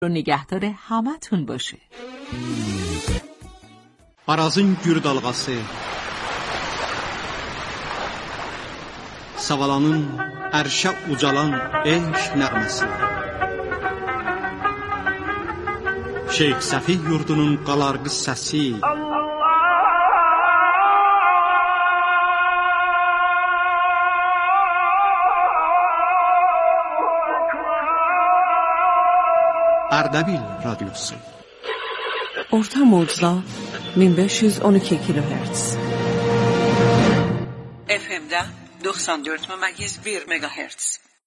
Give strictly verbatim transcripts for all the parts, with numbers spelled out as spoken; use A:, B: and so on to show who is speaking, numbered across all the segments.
A: رو نگهدار همتون باشه.
B: Arazın gür dalğası, Savalanın ərşə ucalan eşq nəğməsi, Şeyx Səfi yurdunun qalarqı səsi, Ərdəbil radiosu.
C: Orta modda bin beş yüz on iki kilohertz.
D: F M'de doksan dört megahertz bir megahertz.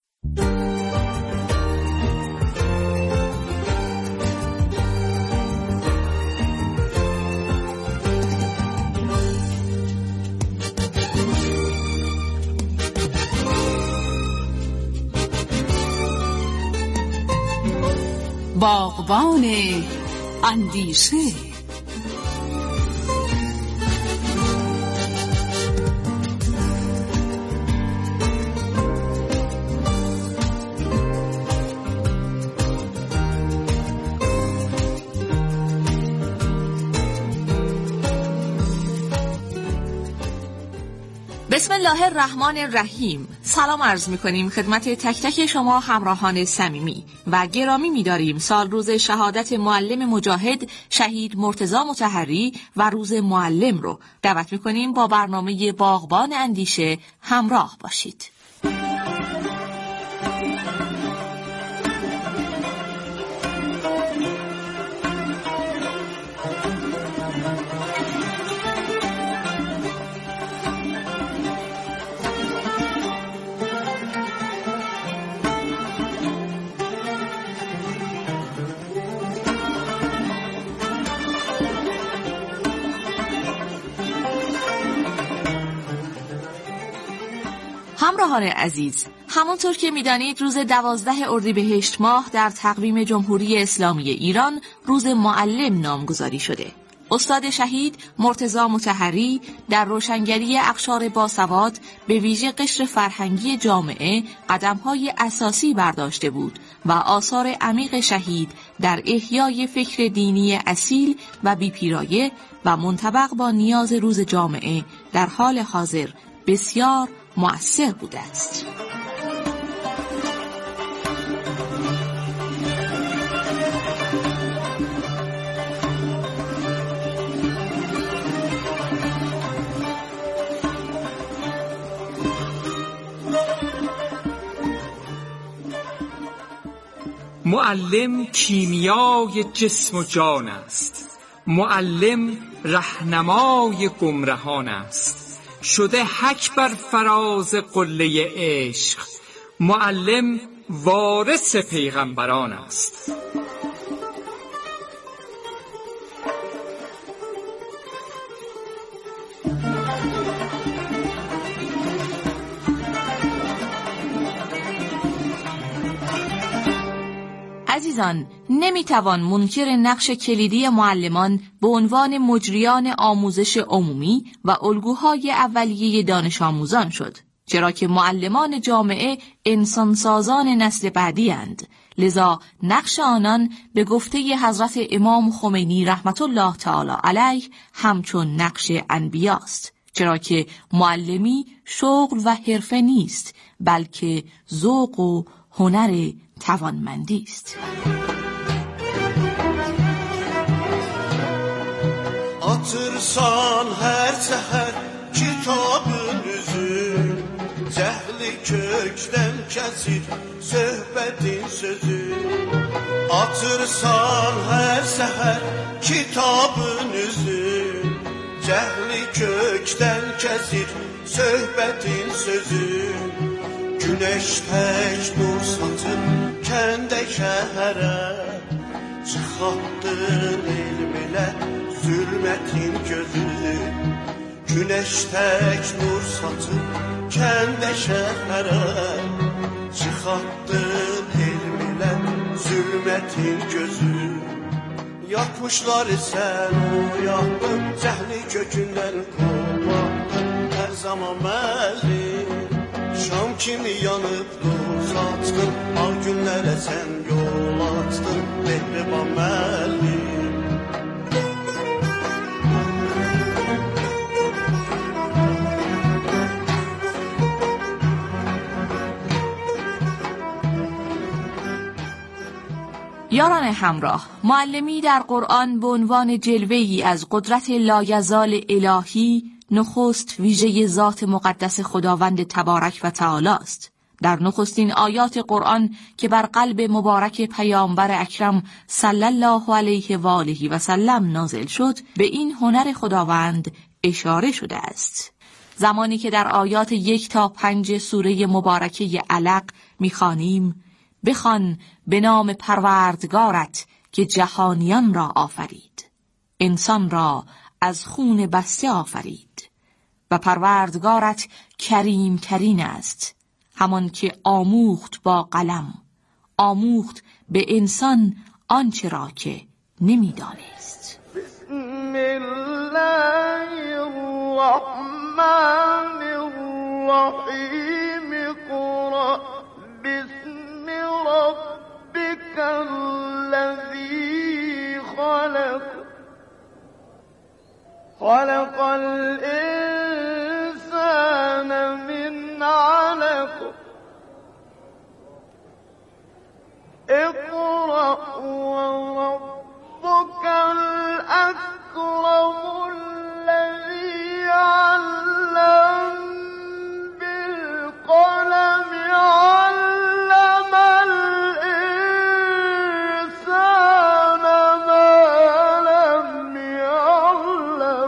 A: باغبان اندیشه. بسم الله الرحمن الرحیم. سلام عرض می‌کنیم خدمت تک تک شما همراهان صمیمی و گرامی می‌داریم سال روز شهادت معلم مجاهد شهید مرتضی مطهری و روز معلم رو دعوت می‌کنیم با برنامه باغبان اندیشه همراه باشید. همراهان عزیز، همونطور که میدانید روز دوازده اردیبهشت ماه در تقویم جمهوری اسلامی ایران روز معلم نامگذاری شده. استاد شهید مرتضی مطهری در روشنگری اقشار باسواد به ویژه قشر فرهنگی جامعه قدم‌های اساسی برداشته بود و آثار عمیق شهید در احیای فکر دینی اصیل و بی‌پیرایه و منطبق با نیاز روز جامعه در حال حاضر بسیار مؤثر بوده است.
E: معلم کیمیای جسم و جان است، معلم رهنمای گمراهان است، شده حک بر فراز قله عشق، معلم وارث پیغمبران است.
A: عزیزان، نمیتوان منکر نقش کلیدی معلمان به عنوان مجریان آموزش عمومی و الگوهای اولیه دانش آموزان شد، چرا که معلمان جامعه انسانسازان نسل بعدی اند. لذا نقش آنان به گفته حضرت امام خمینی رحمت الله تعالی علیه همچون نقش انبیاست، چرا که معلمی شغل و حرفه نیست، بلکه ذوق و هنر توانمندی است.
F: Atırsan her seher kitabınızı, cehli kökten kesir söhbetin sözü. Atırsan her seher kitabınızı, cehli kökten kesir söhbetin sözü. Güneş tek nur satın kende şehre, çıkarttın ilmile zulmetin gözü. Güneş tek nur satın kende şehre, çıkarttın ilmile zulmetin gözü. Yakmışlar sen o yaktın, cehli kökünden koparttın her zaman meli. şam kimi yanıb duz açdın, ağ günlərə sən yol açdın, mehriban müəllim.
A: یاران همراه، معلمی در قرآن به عنوان جلوه‌ای از قدرت لایزال الهی نخست ویژه ذات مقدس خداوند تبارک و تعالی است. در نخستین آیات قرآن که بر قلب مبارک پیامبر اکرم صلی الله علیه و آله و سلم نازل شد، به این هنر خداوند اشاره شده است. زمانی که در آیات یک تا پنج سوره مبارکه علق می‌خوانیم: بخوان به نام پروردگارت که جهانیان را آفرید، انسان را از خون بسته آفرید و پروردگارت کریم ترین است، همان که آموخت با قلم، آموخت به انسان آنچه را که نمی‌دانست.
F: بسم الله الرحمن الرحیم قرآن بسم ربک الذی خلق خلق الانسان من علق اقرأ وربک الاکرم الذی علم بالقلم علم الانسان ما لم يعلم.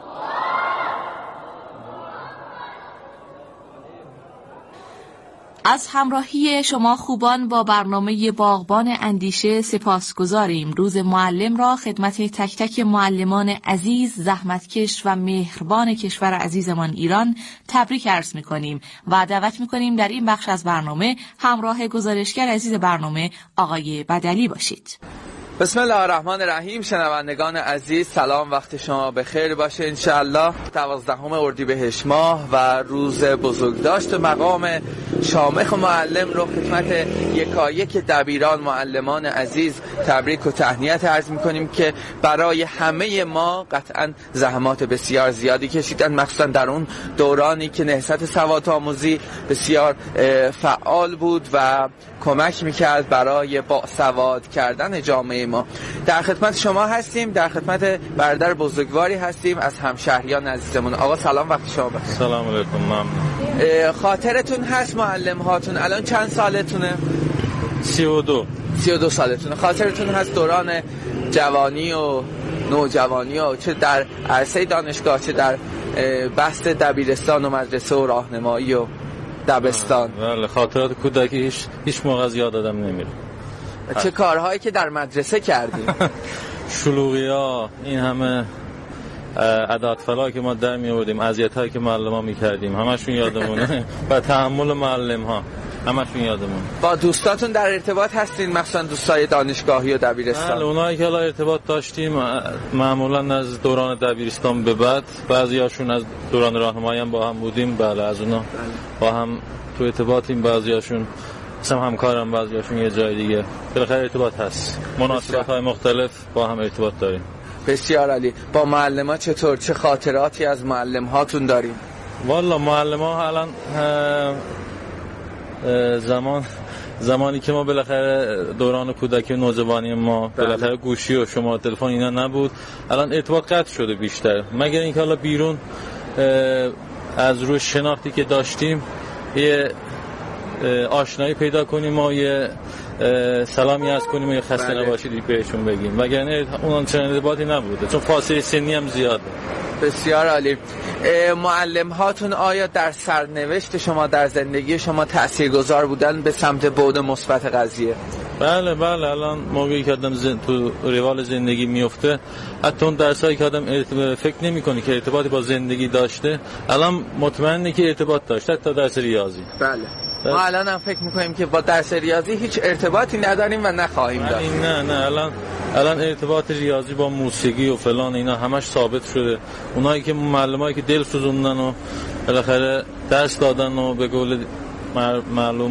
A: از همراهی شما خوبان با برنامه باغبان اندیشه سپاسگزاریم. روز معلم را خدمت تک تک معلمان عزیز، زحمتکش و مهربان کشور عزیزمان ایران تبریک عرض می‌کنیم و دعوت می‌کنیم در این بخش از برنامه همراه گزارشگر عزیز برنامه آقای بدلی باشید.
G: بسم الله الرحمن الرحیم. شنوندگان عزیز سلام، وقت شما بخیر باشه انشالله. دوازدهم اردیبهشت ماه و روز بزرگداشت مقام شامخ معلم رو خدمت یکایک دبیران معلمان عزیز تبریک و تهنیت عرض میکنیم که برای همه ما قطعا زحمات بسیار زیادی کشیدن، مخصوصا در اون دورانی که نهضت سواد آموزی بسیار فعال بود و کمک میکرد برای باسواد کردن جامعه ما. در خدمت شما هستیم، در خدمت برادر بزرگواری هستیم از همشهریان عزیزمون. آقا سلام، وقت شما بخیر.
H: سلام علیکم. ممنون.
G: خاطرتون هست معلم هاتون الان چند سالتونه؟
H: سی و دو.
G: سی و دو سالتونه. خاطرتون هست دوران جوانی و نوجوانی و چه در عرصه دانشگاه چه در بحث دبیرستان و مدرسه و راهنمایی و دبستان؟
H: بله، خاطرات کودکی هیچ هیچ موقع از یاد آدم نمیره.
G: چه کارهایی که در مدرسه کردیم؟
H: شلوغی‌ها، این همه عددفلا که ما در می آوردیم، اذیت‌هایی که معلم‌ها می‌کردیم، همشون یادمونه. و تحمل معلم‌ها همشون یادمونه.
G: با دوستاتون در ارتباط هستین، مثلا دوستای دانشگاهی و دبیرستان؟
H: بله، اونایی که الان ارتباط داشتیم معمولا از دوران دبیرستان به بعد، بعضیاشون از دوران راهنمایی هم با هم بودیم. بله، از اونا با هم تو ارتباطیم، بعضیاشون مثلا همکارم، بعضیاشون یه جای دیگه. بالاخره ارتباط هست، مناسبت‌های مختلف با هم ارتباط داریم.
G: بسیار عالی. با معلم‌ها چطور؟ چه خاطراتی از معلم‌هاتون داریم؟
H: والا معلم‌ها الان زمان زمانی که ما بالاخره دوران کودکی و نوجوانی ما بالاخره گوشی و شماره تلفن اینا نبود، الان ارتباط قطع شده بیشتر، مگر اینکه حالا بیرون از روی شناختی که داشتیم یه آشنایی پیدا کنیم و یه سلامی عرض کنیم و یه خسته بله. نباشید بهشون بگیم، وگرنه اون چنین ارتباطی نبوده، چون فاصله سنی هم زیاده.
G: بسیار عالی. معلم هاتون آیا در سرنوشت شما در زندگی شما تاثیرگذار بودن به سمت بعد مثبت قضیه؟
H: بله بله، الان موقعی که آدم زن... تو روال زندگی میفته، حتی اون درسایی که آدم ارتب... فکر نمی‌کنه که ارتباطی با زندگی داشته، الان مطمئنه که ارتباط داشته، تا درس ریاضی.
G: بله. ما الان هم فکر میکنیم که با درس ریاضی هیچ ارتباطی نداریم و نخواهیم داشت.
H: نه نه، الان الان ارتباط ریاضی با موسیقی و فلان اینا همش ثابت شده. اونایی که معلمایی که دل سوزوندن و بالاخره درس دادن و به قول معلوم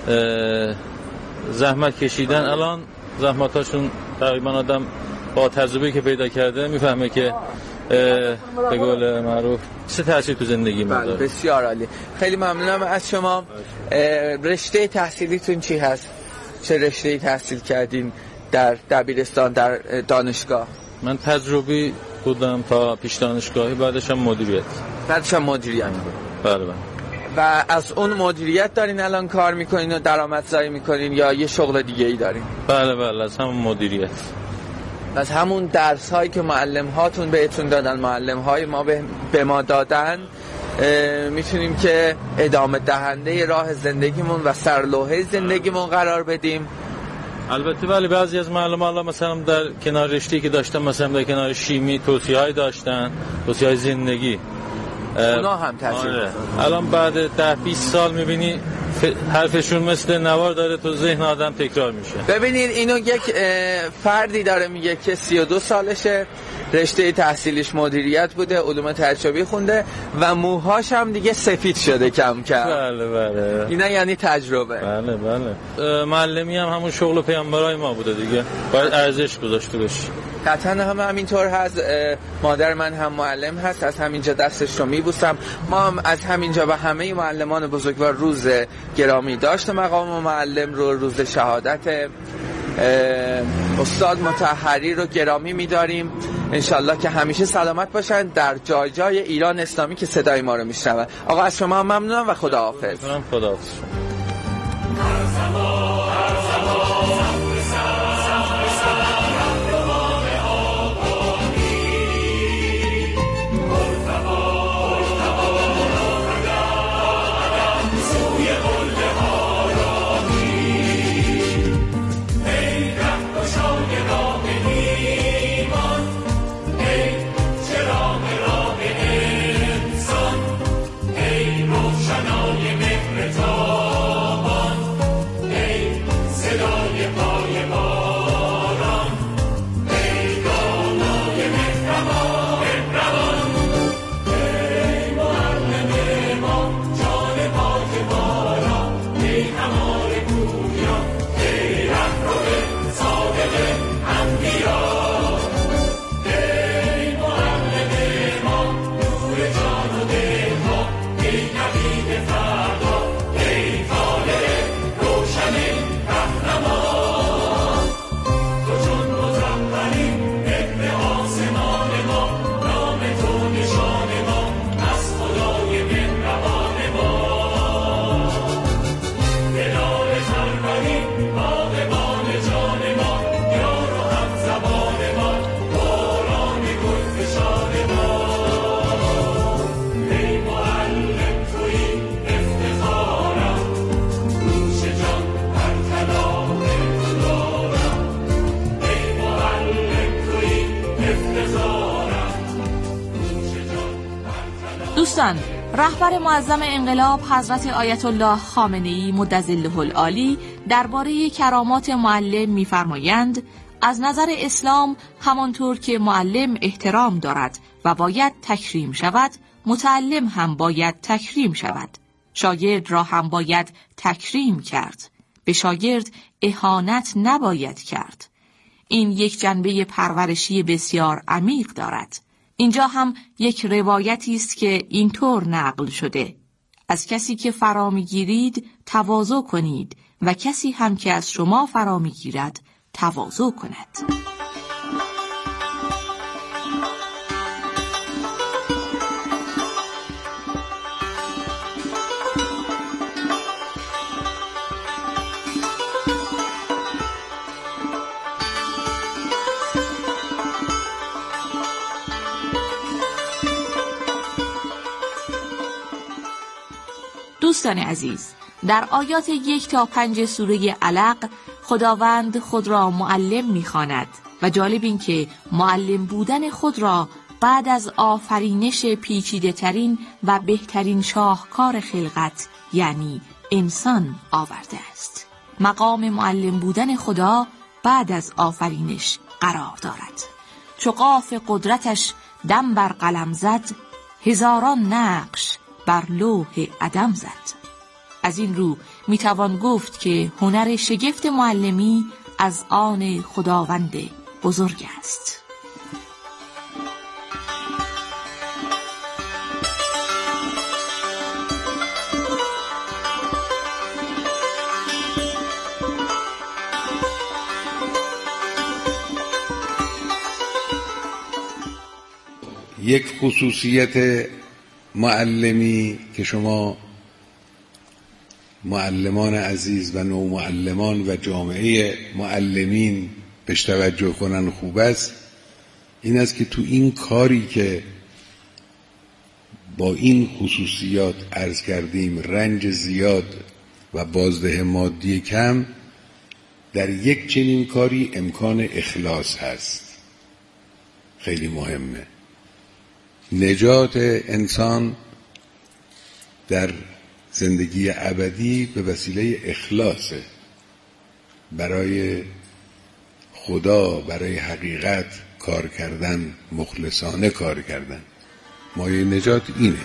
H: زحمت کشیدن، الان زحمتاشون تقریبا آدم با تجربه که پیدا کرده میفهمه که به قول معروف چه تاثیر تو زندگی میذاره.
G: بسیار عالی، خیلی ممنونم از شما. رشته تحصیلیتون چی هست؟ چه رشته‌ای تحصیل کردین در دبیرستان، در دانشگاه؟
H: من تجربی بودم تا پیش دانشگاهی، بعدش هم مدیریت.
G: بعدش هم مدیریت.
H: بله بله.
G: و از اون مدیریت دارین الان کار میکنین و درآمدزایی میکنین یا یه شغل دیگه ای دارین؟
H: بله بله، از همون مدیریت.
G: از همون درس هایی که معلم هاتون بهتون دادن، معلم های ما به, به ما دادن، میتونیم که ادامه دهنده راه زندگیمون و سرلوحه زندگیمون قرار بدیم.
H: البته ولی بعضی از معلمان مثلا در کنار رشته‌ای که داشتن، مثلا در کنار شیمی توصیه‌های داشتن، توصیه‌های زندگی،
G: اونا هم تاثیر
H: آره. الان بعد ده بیست سال میبینی حرفشون مثل نوار داره تو ذهن آدم تکرار میشه.
G: ببینید اینو یک فردی داره میگه که سی و دو سالشه، رشته تحصیلیش مدیریت بوده، علوم تجربی خونده و موهاش هم دیگه سفید شده کم کم.
H: بله بله.
G: اینا یعنی تجربه.
H: بله بله. معلمی هم همون شغل پیامبرای ما بوده دیگه، باید ارزش گذاشته بشه.
G: قطعا هم همینطور هست. مادر من هم معلم هست، از همینجا دستش رو میبوسم. ما هم از همینجا به همه معلمان بزرگوار روز گرامی داشت مقام معلم رو، روز شهادت استاد مطهری رو گرامی می‌داریم. انشالله که همیشه سلامت باشن در جای جای ایران اسلامی که صدای ما رو میشنون. آقا از شما هم ممنونم و خداحافظ.
H: خداحافظ.
A: دوستان، رهبر معظم انقلاب حضرت آیت الله خامنه‌ای مدظله العالی درباره کرامات معلم می‌فرمایند از نظر اسلام همانطور که معلم احترام دارد و باید تکریم شود، متعلم هم باید تکریم شود. شاگرد را هم باید تکریم کرد. به شاگرد اهانت نباید کرد. این یک جنبه پرورشی بسیار عمیق دارد. اینجا هم یک روایتی است که اینطور نقل شده: از کسی که فرا می‌گیرید تواضع کنید و کسی هم که از شما فرا می‌گیرد تواضع کند. دوستان عزیز، در آیات یک تا پنج سوره علق خداوند خود را معلم می‌خواند و جالب این که معلم بودن خود را بعد از آفرینش پیچیده ترین و بهترین شاهکار خلقت یعنی انسان آورده است. مقام معلم بودن خدا بعد از آفرینش قرار دارد. چو قاف قدرتش دم بر قلم زد، هزاران نقش بر لوح عدم زد. از این رو میتوان گفت که هنر شگفت معلمی از آن خداوند بزرگ است.
I: یک خصوصیت معلمی که شما معلمان عزیز و نومعلمان و جامعه معلمین بهش توجه کنن خوب است، این است که تو این کاری که با این خصوصیات عرض کردیم، رنج زیاد و بازده مادی کم، در یک چنین کاری امکان اخلاص هست. خیلی مهمه. نجات انسان در زندگی ابدی به وسیله اخلاصه، برای خدا، برای حقیقت کار کردن، مخلصانه کار کردن. مایه نجات اینه.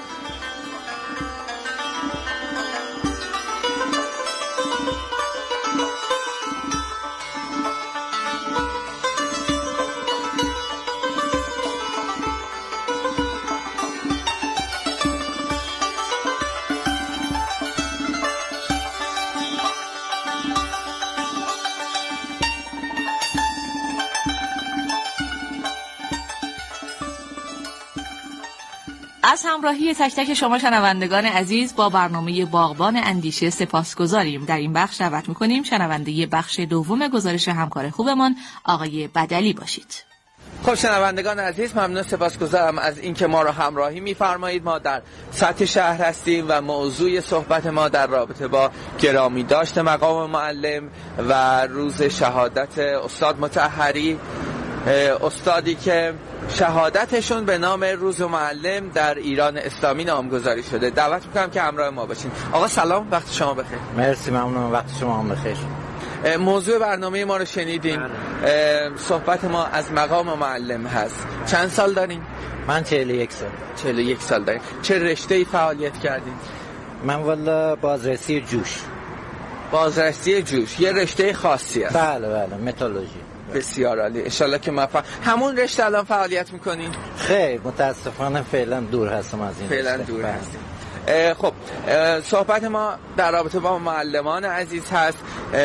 A: از همراهی تک تک شما شنوندگان عزیز با برنامه باغبان اندیشه سپاسگزاریم. در این بخش دعوت می‌کنیم شنونده بخش دوم گزارش همکار خوبمان آقای بدلی باشید.
G: خب شنوندگان عزیز، ممنون، سپاسگزارم از اینکه ما را همراهی می‌فرمایید. ما در سطح شهر هستیم و موضوع صحبت ما در رابطه با گرامی داشت مقام معلم و روز شهادت استاد مطهری، استادی که شهادتشون به نام روز معلم در ایران اسلامی نامگذاری شده. دعوت میکنم که همراه ما باشین. آقا سلام، وقت شما بخیر.
J: مرسی، ممنونم، وقت شما هم بخیر.
G: موضوع برنامه ما رو شنیدین. صحبت ما از مقام معلم هست. چند سال دارین؟
J: من چهل و یک سال.
G: چهل و یک سال دارین. چه رشته‌ای فعالیت کردین؟
J: من والا بازرسی جوش.
G: بازرسی جوش یه رشته خاصی است.
J: بله بله، متالورژی.
G: بسیار عالی. ان شاءالله که موفق. همون رشته الان فعالیت میکنین؟
J: خیر، متاسفانه فعلا دور هستم از این.
G: فعلا دور هستیم. خب صحبت ما در رابطه با معلمان عزیز هست.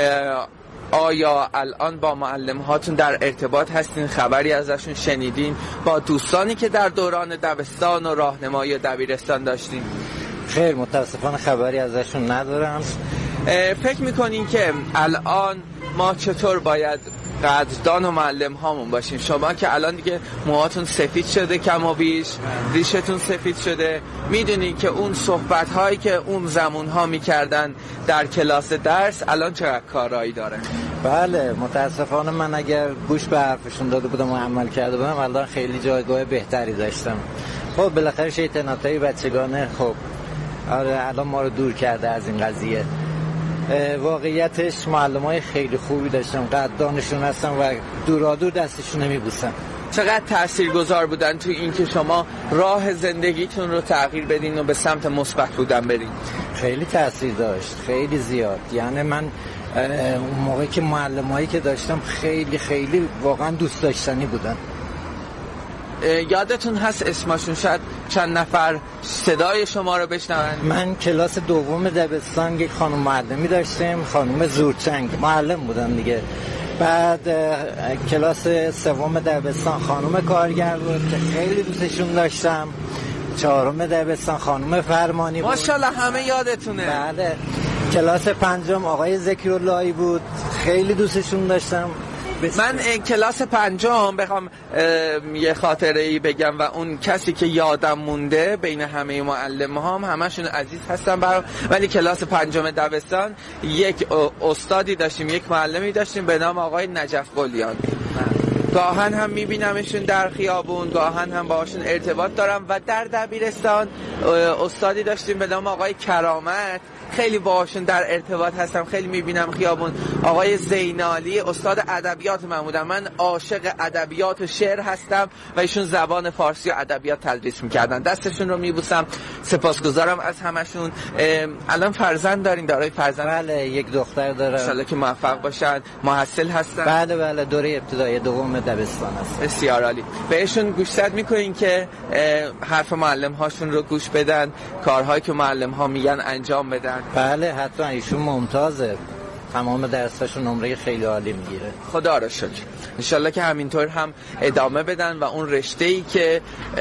G: آیا الان با معلم هاتون در ارتباط هستین؟ خبری ازشون شنیدین؟ با دوستانی که در دوران دبستان و راهنمایی و دبیرستان داشتین؟
J: خیر، متاسفانه خبری ازشون ندارم.
G: فکر میکنین که الان ما چطور باید قدردان و معلم هامون باشیم؟ شما که الان دیگه موهاتون سفید شده، کم و بیش ریشتون سفید شده، میدونین که اون صحبت هایی که اون زمان ها میکردن در کلاس درس الان چقدر کارایی داره؟
J: بله، متاسفانه من اگر گوش به حرفشون داده بودم و عمل کرده بودم الان خیلی جایگاه بهتری داشتم. خب بالاخره شیطنتای بچگانه خب آره الان ما رو دور کرده از این قضیه. واقعیتش معلمای خیلی خوبی داشتم، قدردانشون هستم و دورادور دستشون نمیبوسم.
G: چقدر تاثیرگذار بودن تو این که شما راه زندگیتون رو تغییر بدین و به سمت مثبت بودن برین؟
J: خیلی تاثیر داشت، خیلی زیاد. یعنی من اون موقعی که معلمایی که داشتم خیلی خیلی واقعا دوست داشتنی بودن.
G: یادتون هست اسمشون؟ شاید چند نفر صدای شما رو بشنون.
J: من کلاس دوم دبستان یک خانم معلمی داشتیم، خانم زورچنگ، معلم بودن دیگه. بعد کلاس سوم دبستان خانم کارگر بود که خیلی دوستشون داشتم. چهارم دبستان خانم فرمانی بود.
G: ماشاءالله همه یادتونه.
J: بله. کلاس پنجم آقای ذکی‌اللهی بود، خیلی دوستشون داشتم.
G: من کلاس پنجم بخوام یه خاطره‌ای بگم و اون کسی که یادم مونده بین همه معلم ها هم همشون عزیز هستن برام، ولی کلاس پنجم دبستان یک استادی داشتیم، یک معلمی داشتیم به نام آقای نجف قلیان. گاهن هم میبینمشون در خیابون، گاهن هم باهاشون ارتباط دارم. و در دبیرستان استادی داشتیم به نام آقای کرامت، خیلی باهاشون در ارتباط هستم، خیلی میبینم خیابون. آقای زینالی استاد ادبیات من بودن، من عاشق ادبیات و شعر هستم و ایشون زبان فارسی و ادبیات تدریس میکردن. دستشون رو میبوسم، سپاسگزارم از همشون. الان فرزند دارین؟ دارای فرزند؟
J: بله، یک دختر دارم.
G: ان شاءالله که موفق باشن. محصل هستن؟
J: بله بله، دوره ابتدایی دوم دبستان هست.
G: بسیار عالی. بهشون گوشزد میکنین که حرف معلم هاشون رو گوش بدن، کارهایی که معلم ها میگن انجام بدن؟
J: بله حتما، ایشون ممتازه، تمام درساشو نمره خیلی عالی میگیره.
G: خدا را شکر. انشالله که همینطور هم ادامه بدن و اون رشته‌ای که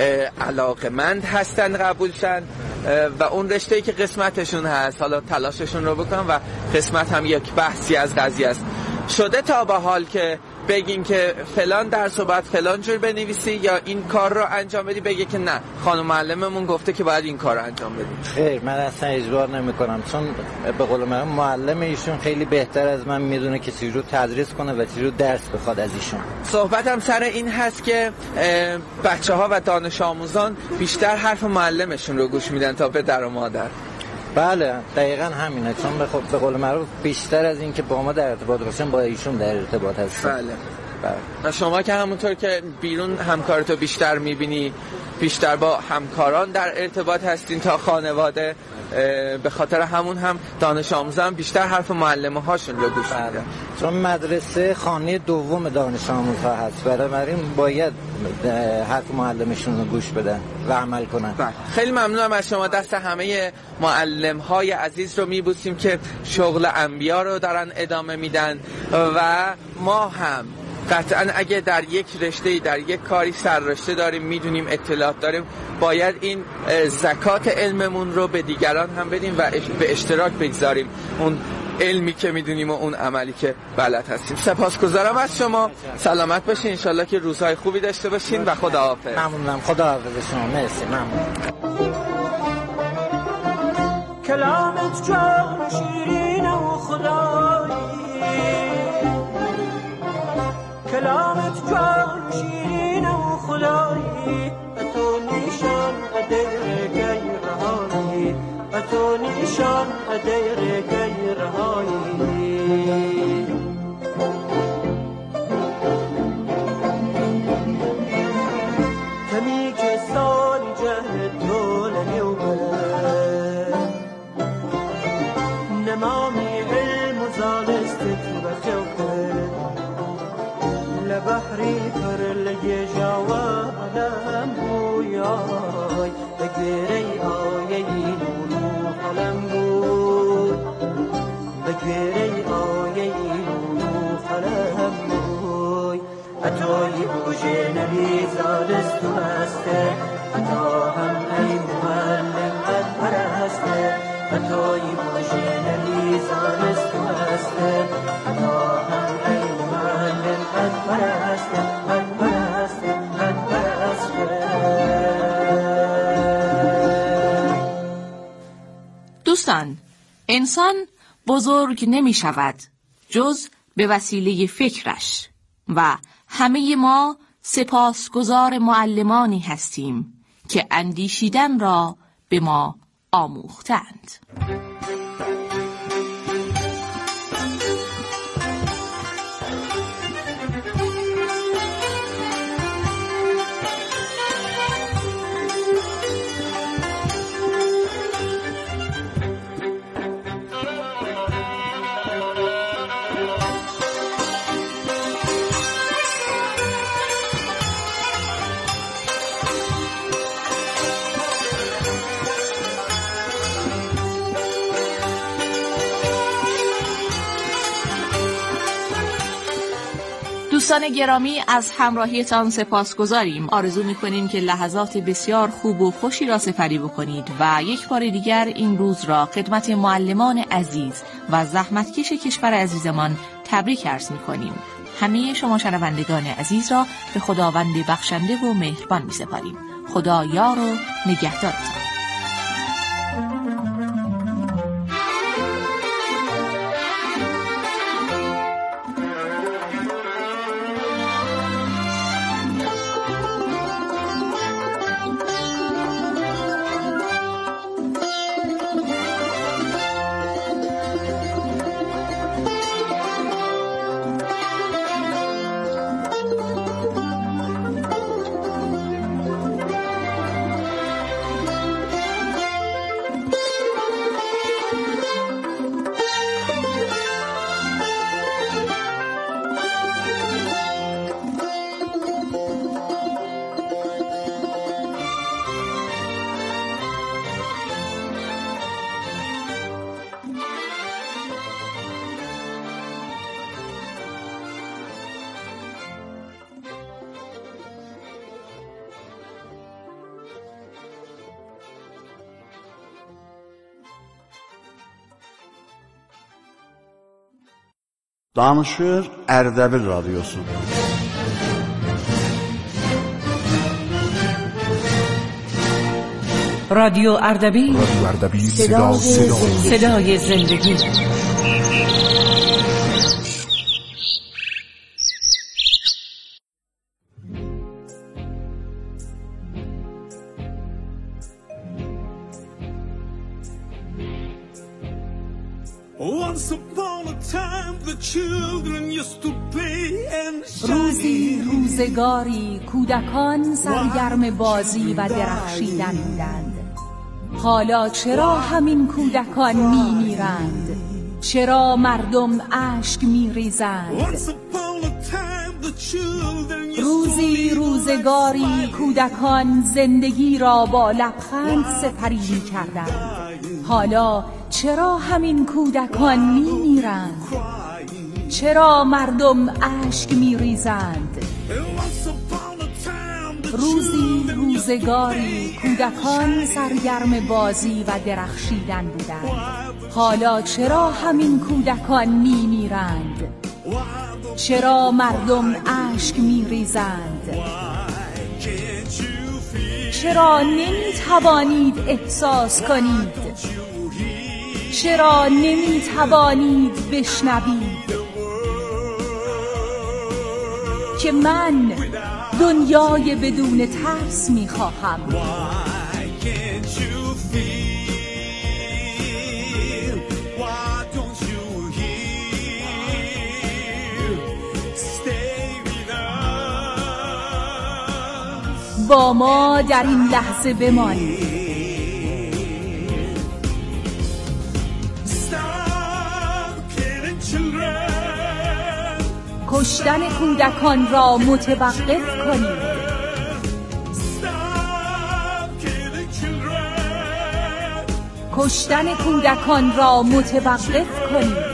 G: علاقمند هستن قبول شن و اون رشته‌ای که قسمتشون هست حالا تلاششون رو بکنن و قسمت هم یک بحثی از قضیه است. شده تا به حال که بگین که فلان درس و بعد فلان جور بنویسی یا این کار رو انجام بدی، بگه که نه خانم معلممون گفته که باید این کار رو انجام بدی؟
J: خیر، من اصلا اجبار نمی کنم، چون به قول من معلم ایشون خیلی بهتر از من میدونه که چی رو تدریس کنه و چی رو درس بخواد از ایشون.
G: صحبتم سر این هست که بچه ها و دانش آموزان بیشتر حرف معلمشون رو گوش میدن تا پدر و مادر.
J: بله دقیقاً همینه، چون به خب به قول معروف بیشتر از این که با ما در ارتباط باشن با ایشون در ارتباط هستن.
G: بله. بله. و شما که همونطور که بیرون همکارتو بیشتر میبینی، بیشتر با همکاران در ارتباط هستین تا خانواده، به خاطر همون هم دانش آموزان بیشتر حرف معلمه هاشون رو گوش میدن،
J: چون مدرسه خانه دوم دانش آموزها هست، برای این باید حرف معلمشون رو گوش بدن و عمل کنن.
G: بله. خیلی ممنونم از شما. دست همه معلم های عزیز رو میبوسیم که شغل انبیا رو دارن ادامه میدن و ما هم قطعا اگه در یک رشته در یک کاری سررشته داریم، میدونیم، اطلاعات داریم، باید این زکات علممون رو به دیگران هم بدیم و به اشتراک بگذاریم اون علمی که میدونیم و اون عملی که بلد هستیم. سپاسگزارم از شما، سلامت باشین، انشالله که روزهای خوبی داشته باشین و خداحافظ.
J: ممنونم، خداحافظ شما، مرسی، ممنون.
K: کلامت جان شیرین و خدایی، کلامت جان شیرین و خدایی، اتو نیشان ادیر گیرهایی، اتو نیشان ادیر گیرهایی. کمی که سال جهد طول نیوبه، نمامی علم و زالستت بخوبه، لبحری پر لگه جواب علم بویای، بگیری آیه نونو قلم بود، بگیری آیه نونو قلم بود. اتوی بوجه نبی زالستو هسته، اتا هم ای معلم قد پرسته، اتوی بوجه نبی زالستو هسته، اتا هم ای معلم قد پرسته، قد پرسته، قد پرسته.
A: دوستان، انسان بزرگ نمی شود جز به وسیله فکرش و همه ما سپاسگزار معلمانی هستیم که اندیشیدن را به ما آموختند. دوستان گرامی، از همراهیتان سپاسگزاریم. آرزو می‌کنیم که لحظات بسیار خوب و خوشی را سپری بکنید و یک بار دیگر این روز را خدمت معلمان عزیز و زحمتکش کشور عزیزمان تبریک عرض می‌کنیم. همه شما شنوندگان عزیز را به خداوند بخشنده و مهربان می‌سپاریم. خدا یار و نگهدارتان.
F: Danışır Ərdəbil Radiosu.
C: رادیو اردبیل،
L: رادیو اردبیل،
C: صدای زندگی. صدای زندگی.
M: روزی روزگاری کودکان سرگرم بازی و درخشیدن بودند. حالا چرا همین کودکان می میرند؟ چرا مردم اشک می ریزند؟ روزی روزگاری کودکان زندگی را با لبخند سپری می کردند. حالا چرا همین کودکان می میرند؟ چرا مردم اشک می ریزند؟ روزی روزگاری کودکان سرگرم بازی و درخشیدن بودند. حالا چرا همین کودکان می میرند؟ چرا مردم اشک می ریزند؟ چرا نمی توانید احساس کنید؟ چرا نمی توانید بشنوید که من دنیای بدون ترس می خواهم؟ با ما در این لحظه بمانید. کشتن کودکان را متوقف کنید. کشتن کودکان را متوقف کنید.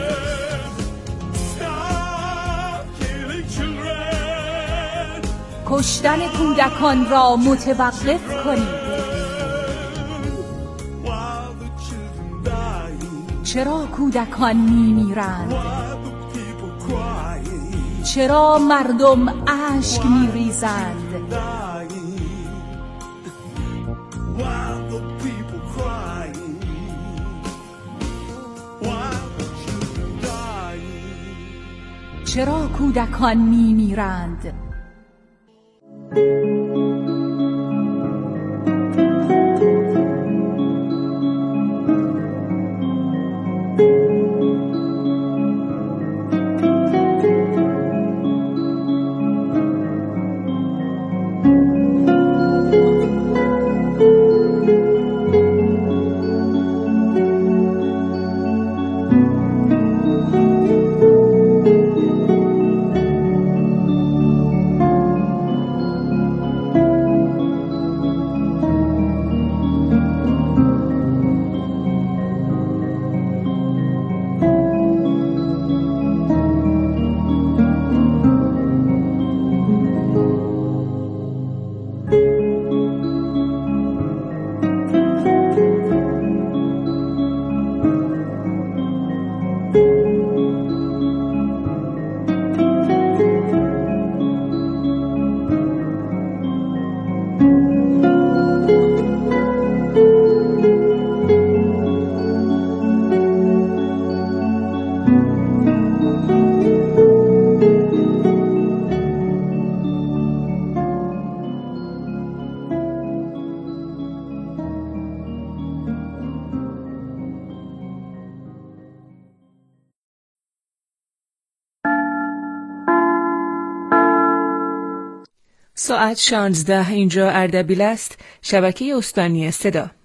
M: کشتن کودکان را متوقف کنید. چرا کودکان می میرند؟ چرا مردم اشک می ریزند؟ چرا کودکان می میرند؟
N: ساعت شانزده اینجا اردبیل است، شبکه استانی صدا.